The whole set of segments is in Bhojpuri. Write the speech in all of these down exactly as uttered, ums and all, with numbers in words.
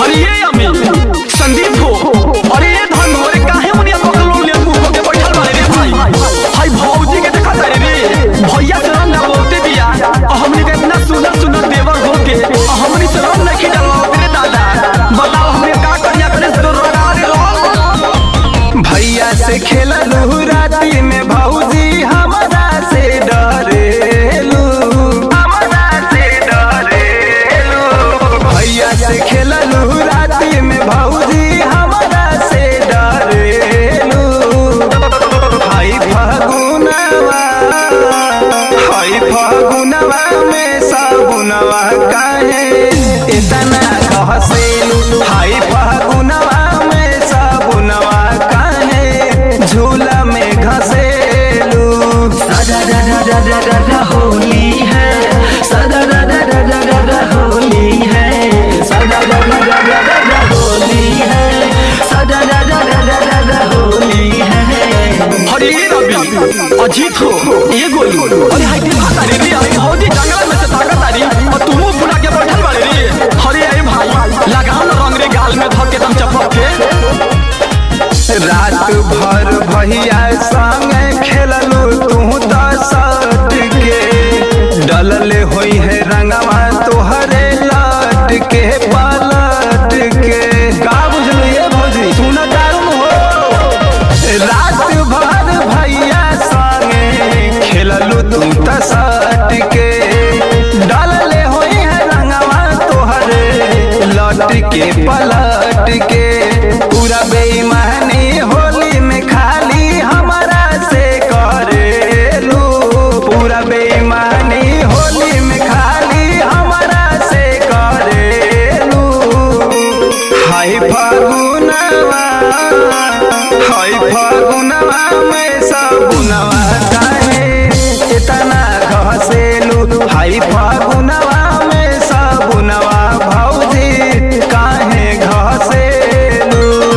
अरे ये अमी संदीप हो, अरे ये धन हो रे काहे मुनिया पकड़ लो ले मुंह के बैठल बारे रे भाई। हाय भौजी के देखा तारे रे भैया से रंग बोलते दिया और हमनी के इतना सुंदर सुंदर देवर हो के हमनी से रंग नहीं डलवाते रे दादा। बताओ हमने का करिया करे तो रोगा रे लो। भैया से खेललू राती में भौजी हमरा से डरेलू, हमरा से डरेलू। भैया से खेललू राती में भौजी हमरा से डरेलू। हाय फगुनवा, हाय फगुनवा में साबुनवा काहे इतना घसेलू। हाय फगुनवा में साबुनवा काहे झूला में घसेलू। सदा दा दा दा दा दा दा होली है, सदा दा दा दा दा दा दा होली है, सदा दा दा दा दा दा दा होली है, सदा दा दा दा दा दा दा होली है। अरे ये रवि अजीत हो ये गोलू, अरे हाय के भाता रे रे अरे भौजी जंगल में से ताकत आ रही और तुम बुला के बैठल बारे रे। अरे अरे भाई लगाओ ना रंग रे गाल में धर के तुम चपक के। रात भर भैया संग खेललू तू दसट के, डलले होई है रंगवा तोहरे लट के पलट के। का बुझलू ये भौजी सुन दारुण हो। रात भर भैया संग खेललू तू दसट के, डलले होई है रंगवा तोहरे लट के पलट के। पूरा बेईमानी होली में खाली हमारा से करेलू, पूरा बेईमानी होली में खाली हमारा से करेलू। हाय फगुनवा, हाय फगुनवा में साबुनवा काहे इतना घसेलू। हाय फगुनवा में साबुनवा भौजी काहे घसेलू।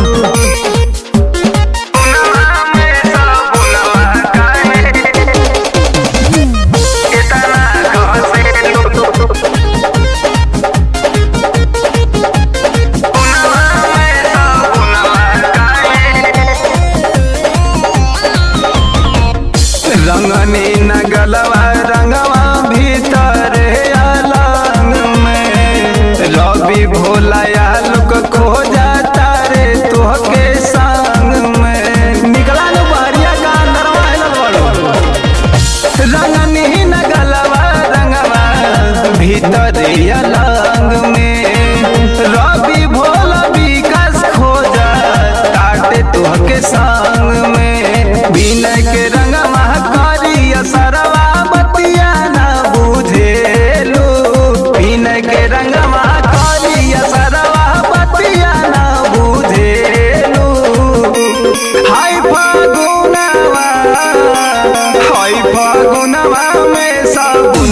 रंगनी न गलवा रंगवा भीतर अलंग में, रवि भोला आलूक खो जाता रे तोहके संग में। निकला लो बहरिया का अंदरवा हेलल बड़ो। रंगनी न गलवा रंगवा भीतर अलंग में, रवि भोला विकास खो जाता तोहके संग में। बिना के रंगवा करिया सरवा बतिया ना बुझेलू, बिना के रंगवा करिया सरवा बतिया ना बुझेलू। हाय फगुनवा, हाय फगुनवा में सब